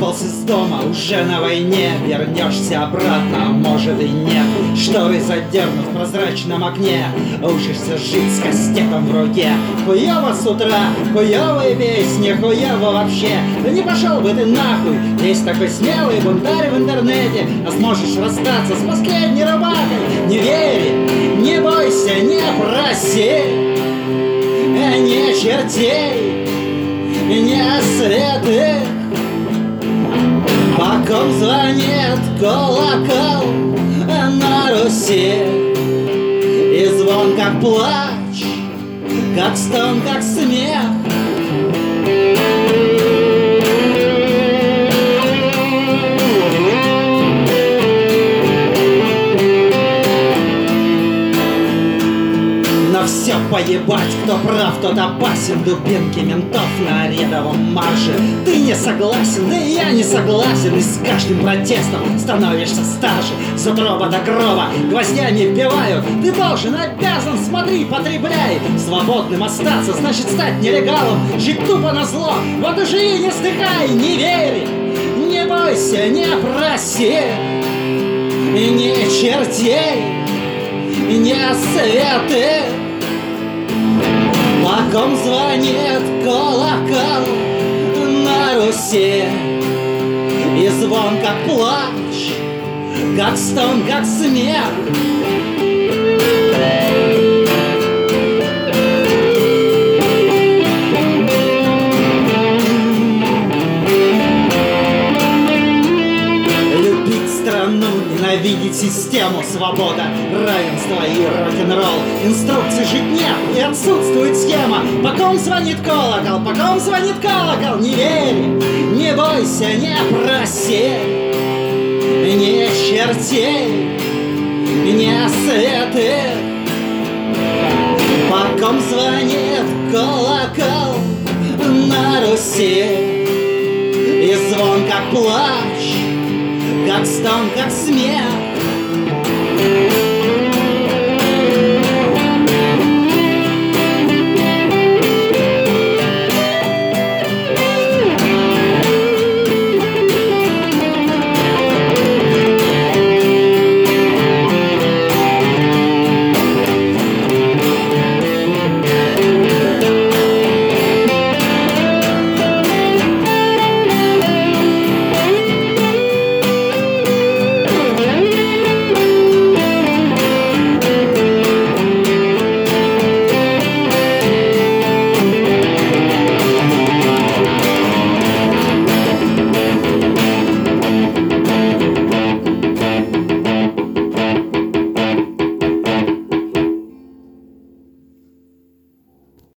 вырвался из дома уже на войне. Вернешься обратно, может и нет. Шторы задернут в прозрачном окне. Учишься жить с кастетом в руке. Хуёво с утра, хуёвые песни, хуёво вообще. Да не пошел бы ты нахуй. Есть такой смелый бунтарь в интернете. А сможешь расстаться с последней рубахой. Не верь, не бойся, не проси. Не чертей, не светы. По ком звонит колокол на Руси. И звон как плач, как стон, как смех. Но все поебать, кто прав, тот опасен. Дубинки ментов на рядовом марше. Ты не согласен, да и я не согласен. И с каждым протестом становишься старше. С утроба до гроба гвоздями вбивают. Ты должен, обязан, смотри, потребляй. Свободным остаться, значит стать нелегалом. Жить тупо назло, вот и живи, не стыхай. Не верь, не бойся, не проси. Не чертей, не светы. По ком звонит колокол на Руси. И звон как плач, как стон, как смех. Ненавидеть систему, свобода, равенство и рок-н-ролл. Инструкций жить нет и отсутствует схема. По ком звонит колокол, по ком звонит колокол. Не верь, не бойся, не проси. Не чертей, не светы. По ком звонит колокол на Руси. И звон как плач, как стон, как смех.